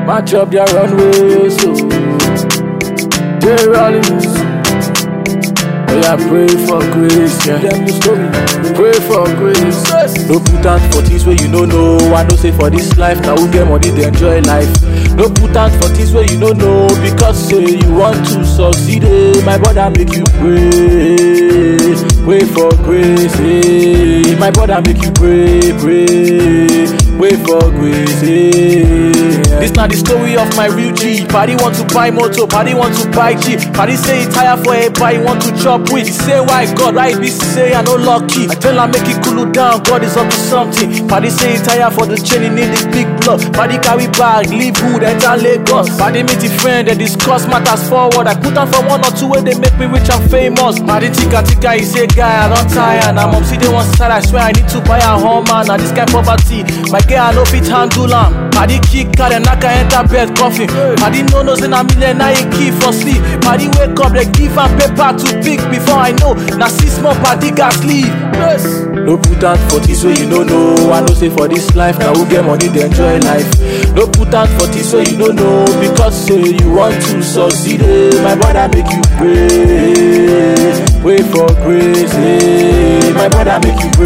Match up their runway, so J Rollins. I pray for grace, yeah. Pray for grace. No put out for things where you don't know. I know say for this life, now who get money, they enjoy life. No put out for things where you don't know, because say you want to succeed. My brother make you pray. Pray for grace, eh. My brother make you pray. Pray for grace, eh. This not the story of my real G. Party want to buy motor, party want to buy Jeep. Party say he tired for a buy, want to chop with. He say why God, right? Be say I no lucky. I tell her make it cool down, God is up to something. Party say he tired for the chain, he need the big block. Party carry bag, leave wood, enter Lagos. Party meet a friend, they discuss matters forward. I put on for 1 or 2 way they make me rich and famous. Party tika, he say guy I don't tire. Now mom see they one side, I swear I need to buy a home man. Now this kind poverty, my girl I no fit handle am. Party kick car, then I can enter bed coffin. Party no knows in a million, now he key for sleep. Party wake up, they give am paper to pick. Before I know, now 6 more party gas leave. Yes. No put out for this way you don't know. I know say for this life, now who get money they enjoy life. No put out for this way you don't know, because say you want to succeed. My brother make you pray. Pray for grace, eh. My brother make you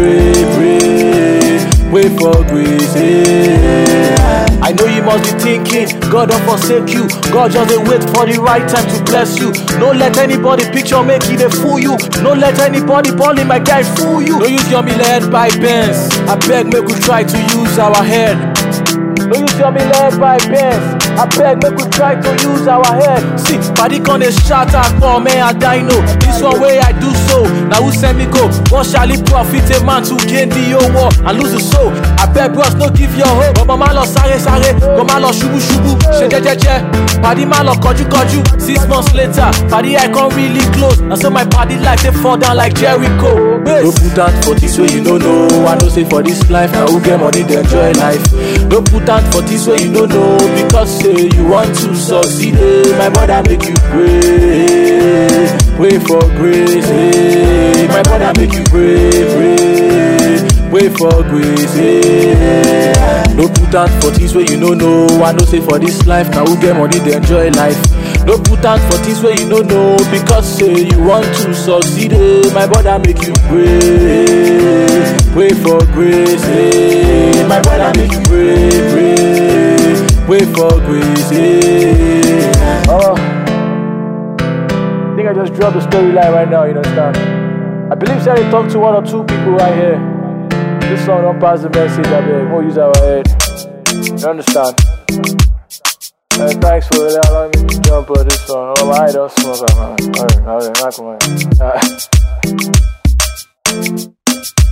pray for grace, eh. I know you must be thinking, God don't forsake you. God just wait for the right time to bless you. Don't let anybody picture make it a fool you. Don't let anybody bully my guy fool you. Don't use your led by Benz. I beg make we try to use our head. Don't use your led by Benz. I beg make we try to use our head. See, party con dey shout out for me and I know. This one way I do so. Now who send me go? What shall it profit a man to gain the whole war and lose the soul? I beg bros no give your hope. But mama lo sare, go ma lo shubu. She je. Party ma lo koju. 6 months later, party I come really close. And so my party like they fall down like Jericho. No put out for this way you don't know. I know say for this life, now who get money they enjoy life. No put out for this way you don't know, because say you want to succeed. My brother make you pray for grace, eh. My brother make you pray for grace, eh. No put out for things where you don't know. I know say for this life, now who get money they enjoy life. No put out for things where you don't know, because say you want to succeed. My brother make you pray for grace, eh. My brother make you pray for grace, eh. Oh, I think I just dropped the storyline right now, you understand? I believe that I talked to 1 or 2 people right here. This song don't pass the message, I mean, we'll use our head. You understand? Thanks for allowing me to jump on this song. Oh, I don't smoke, man. Alright, not come on.